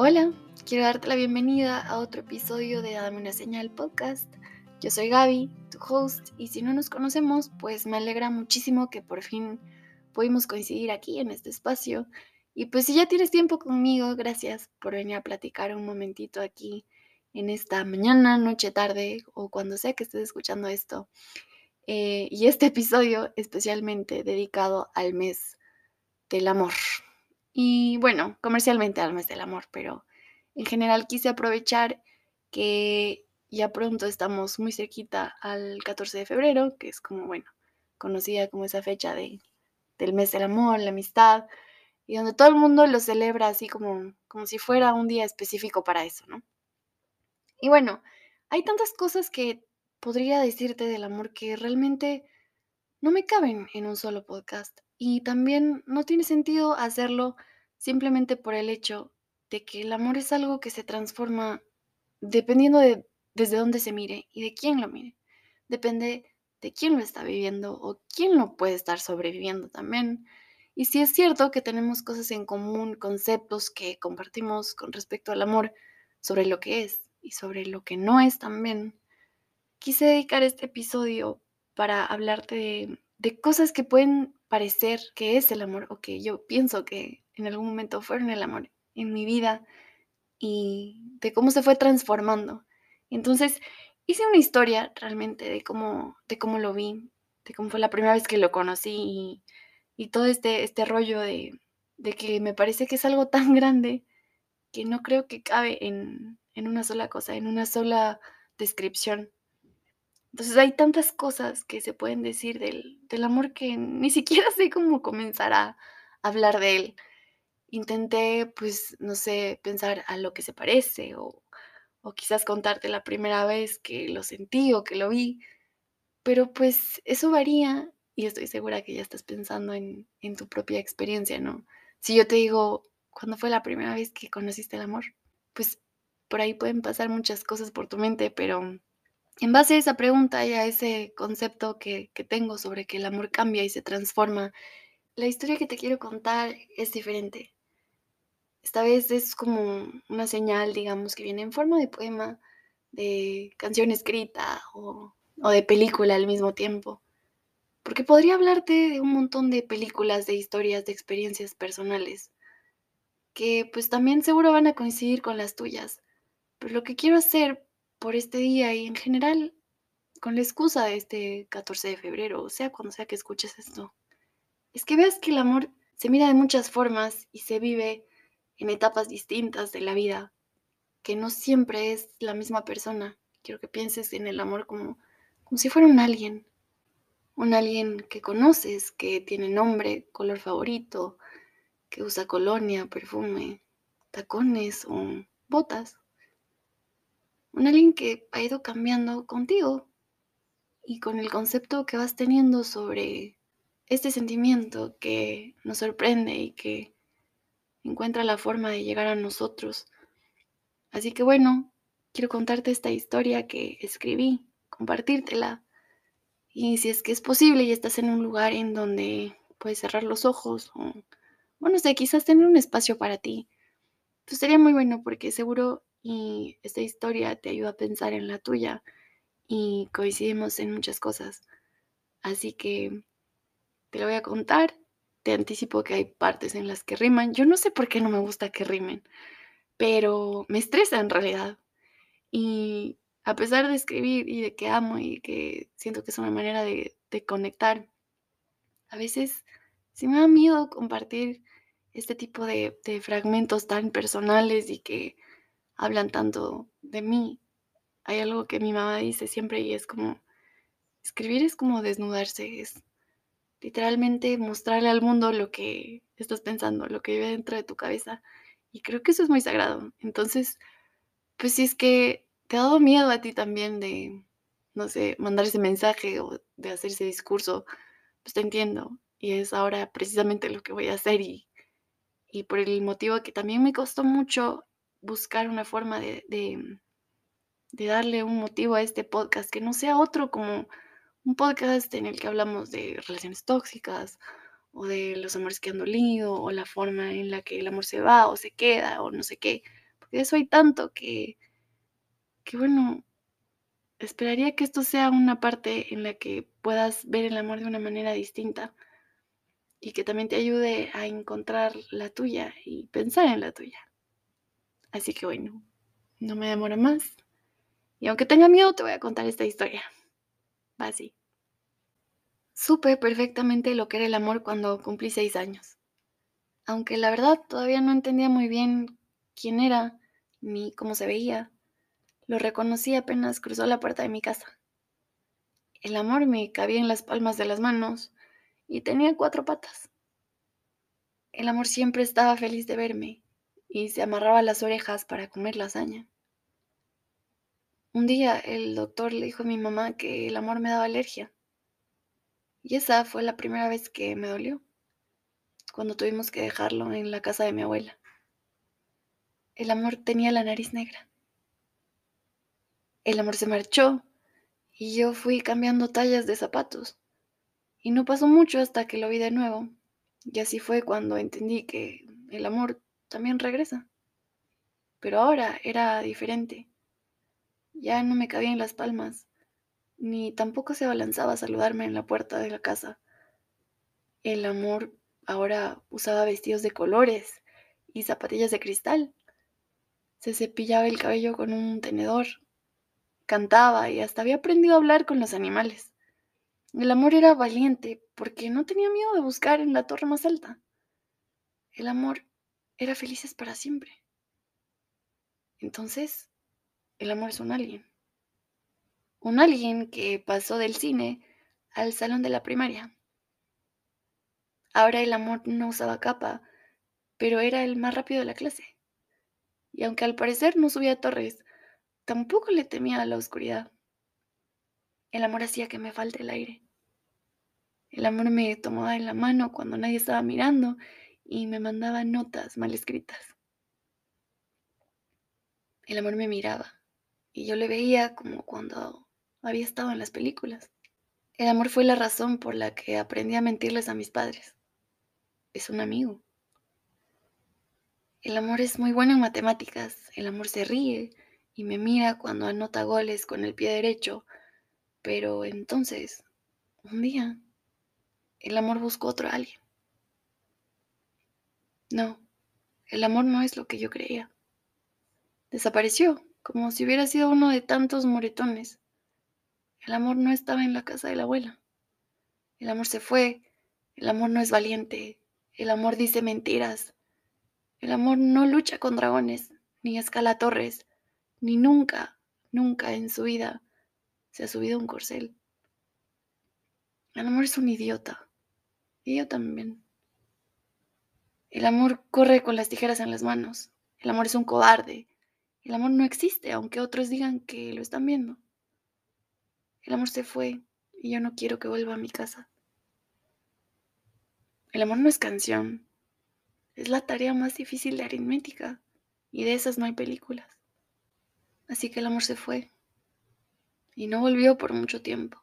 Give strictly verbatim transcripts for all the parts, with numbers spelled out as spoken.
Hola, quiero darte la bienvenida a otro episodio de Dame una señal podcast. Yo soy Gaby, tu host, y si no nos conocemos, pues me alegra muchísimo que por fin pudimos coincidir aquí en este espacio. Y pues si ya tienes tiempo conmigo, gracias por venir a platicar un momentito aquí en esta mañana, noche, tarde o cuando sea que estés escuchando esto. Eh, y este episodio especialmente dedicado al mes del amor. Y bueno, comercialmente al mes del amor, pero en general quise aprovechar que ya pronto estamos muy cerquita al catorce de febrero, que es como, bueno, conocida como esa fecha de, del mes del amor, la amistad, y donde todo el mundo lo celebra así como, como si fuera un día específico para eso, ¿no? Y bueno, hay tantas cosas que podría decirte del amor que realmente no me caben en un solo podcast. Y también no tiene sentido hacerlo simplemente por el hecho de que el amor es algo que se transforma dependiendo de desde dónde se mire y de quién lo mire. Depende de quién lo está viviendo o quién lo puede estar sobreviviendo también. Y si es cierto que tenemos cosas en común, conceptos que compartimos con respecto al amor, sobre lo que es y sobre lo que no es también, quise dedicar este episodio para hablarte de, de cosas que pueden parecer que es el amor o que yo pienso que en algún momento fueron el amor en mi vida y de cómo se fue transformando. Entonces, hice una historia realmente de cómo, de cómo lo vi, de cómo fue la primera vez que lo conocí y, y todo este, este rollo de, de que me parece que es algo tan grande que no creo que cabe en, en una sola cosa, en una sola descripción. Entonces hay tantas cosas que se pueden decir del, del amor que ni siquiera sé cómo comenzar a hablar de él. Intenté, pues, no sé, pensar a lo que se parece o, o quizás contarte la primera vez que lo sentí o que lo vi, pero pues eso varía y estoy segura que ya estás pensando en, en tu propia experiencia, ¿no? Si yo te digo, ¿cuándo fue la primera vez que conociste el amor? Pues por ahí pueden pasar muchas cosas por tu mente, pero en base a esa pregunta y a ese concepto que, que tengo sobre que el amor cambia y se transforma, la historia que te quiero contar es diferente. Esta vez es como una señal, digamos, que viene en forma de poema, de canción escrita o, o de película al mismo tiempo. Porque podría hablarte de un montón de películas, de historias, de experiencias personales, que pues también seguro van a coincidir con las tuyas. Pero lo que quiero hacer por este día y en general con la excusa de este catorce de febrero, o sea, cuando sea que escuches esto, es que veas que el amor se mira de muchas formas y se vive en etapas distintas de la vida, que no siempre es la misma persona. Quiero que pienses en el amor como, como si fuera un alguien, un alguien que conoces, que tiene nombre, color favorito, que usa colonia, perfume, tacones o botas. Un alguien que ha ido cambiando contigo y con el concepto que vas teniendo sobre este sentimiento que nos sorprende y que encuentra la forma de llegar a nosotros. Así que bueno, quiero contarte esta historia que escribí, compartírtela. Y si es que es posible y estás en un lugar en donde puedes cerrar los ojos o, bueno, no sé, quizás tener un espacio para ti, pues sería muy bueno porque seguro y esta historia te ayuda a pensar en la tuya y coincidimos en muchas cosas. Así que te lo voy a contar. Te anticipo que hay partes en las que riman. Yo no sé por qué no me gusta que rimen, pero me estresa en realidad. Y a pesar de escribir y de que amo y que siento que es una manera de, de conectar, a veces sí me da miedo compartir este tipo de, de fragmentos tan personales y que hablan tanto de mí. Hay algo que mi mamá dice siempre y es como, escribir es como desnudarse, es literalmente mostrarle al mundo lo que estás pensando, lo que vive dentro de tu cabeza. Y creo que eso es muy sagrado. Entonces, pues si es que te ha dado miedo a ti también de, no sé, mandar ese mensaje o de hacer ese discurso, pues te entiendo. Y es ahora precisamente lo que voy a hacer y, y por el motivo que también me costó mucho buscar una forma de, de, de darle un motivo a este podcast que no sea otro como un podcast en el que hablamos de relaciones tóxicas o de los amores que han dolido o la forma en la que el amor se va o se queda o no sé qué, porque de eso hay tanto que, que bueno, esperaría que esto sea una parte en la que puedas ver el amor de una manera distinta y que también te ayude a encontrar la tuya y pensar en la tuya. Así que bueno, no me demoro más. Y aunque tenga miedo, te voy a contar esta historia. Va así. Supe perfectamente lo que era el amor cuando cumplí seis años. Aunque la verdad todavía no entendía muy bien quién era ni cómo se veía, lo reconocí apenas cruzó la puerta de mi casa. El amor me cabía en las palmas de las manos y tenía cuatro patas. El amor siempre estaba feliz de verme y se amarraba las orejas para comer lasaña. Un día el doctor le dijo a mi mamá que el amor me daba alergia y esa fue la primera vez que me dolió, cuando tuvimos que dejarlo en la casa de mi abuela. El amor tenía la nariz negra. El amor se marchó y yo fui cambiando tallas de zapatos. Y no pasó mucho hasta que lo vi de nuevo. Y así fue cuando entendí que el amor también regresa. Pero ahora era diferente. Ya no me cabía en las palmas, ni tampoco se abalanzaba a saludarme en la puerta de la casa. El amor ahora usaba vestidos de colores y zapatillas de cristal. Se cepillaba el cabello con un tenedor, cantaba y hasta había aprendido a hablar con los animales. El amor era valiente porque no tenía miedo de buscar en la torre más alta. El amor era felices para siempre. Entonces, el amor es un alguien. Un alguien que pasó del cine al salón de la primaria. Ahora el amor no usaba capa, pero era el más rápido de la clase. Y aunque al parecer no subía torres, tampoco le temía a la oscuridad. El amor hacía que me falte el aire. El amor me tomaba en la mano cuando nadie estaba mirando y me mandaba notas mal escritas. El amor me miraba y yo le veía como cuando había estado en las películas. El amor fue la razón por la que aprendí a mentirles a mis padres. Es un amigo. El amor es muy bueno en matemáticas. El amor se ríe y me mira cuando anota goles con el pie derecho. Pero entonces, un día, el amor buscó otro alguien. No, el amor no es lo que yo creía. Desapareció, como si hubiera sido uno de tantos moretones. El amor no estaba en la casa de la abuela. El amor se fue. El amor no es valiente. El amor dice mentiras. El amor no lucha con dragones, ni escala torres, ni nunca, nunca en su vida se ha subido a un corcel. El amor es un idiota, y yo también. El amor corre con las tijeras en las manos. El amor es un cobarde. El amor no existe, aunque otros digan que lo están viendo. El amor se fue, y yo no quiero que vuelva a mi casa. El amor no es canción. Es la tarea más difícil de aritmética, y de esas no hay películas. Así que el amor se fue, y no volvió por mucho tiempo.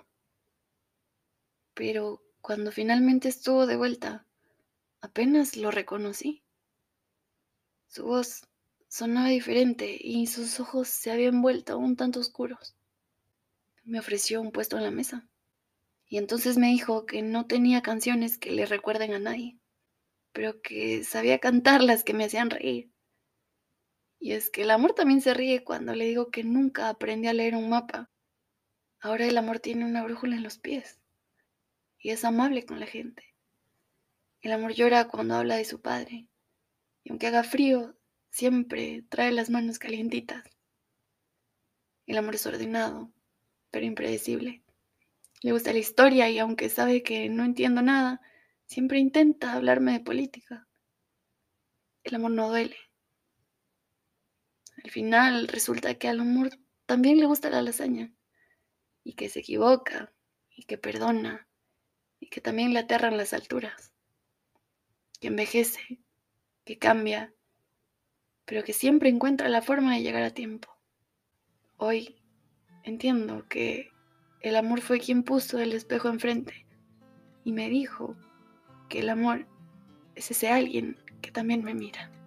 Pero cuando finalmente estuvo de vuelta, apenas lo reconocí. Su voz sonaba diferente y sus ojos se habían vuelto un tanto oscuros. Me ofreció un puesto en la mesa, y entonces me dijo que no tenía canciones que le recuerden a nadie, pero que sabía cantar las que me hacían reír. Y es que el amor también se ríe cuando le digo que nunca aprendí a leer un mapa. Ahora el amor tiene una brújula en los pies y es amable con la gente. El amor llora cuando habla de su padre, y aunque haga frío, siempre trae las manos calientitas. El amor es ordenado, pero impredecible. Le gusta la historia y aunque sabe que no entiendo nada, siempre intenta hablarme de política. El amor no duele. Al final resulta que al amor también le gusta la lasaña, y que se equivoca, y que perdona, y que también le aterran las alturas, que envejece, que cambia, pero que siempre encuentra la forma de llegar a tiempo. Hoy entiendo que el amor fue quien puso el espejo enfrente y me dijo que el amor es ese alguien que también me mira.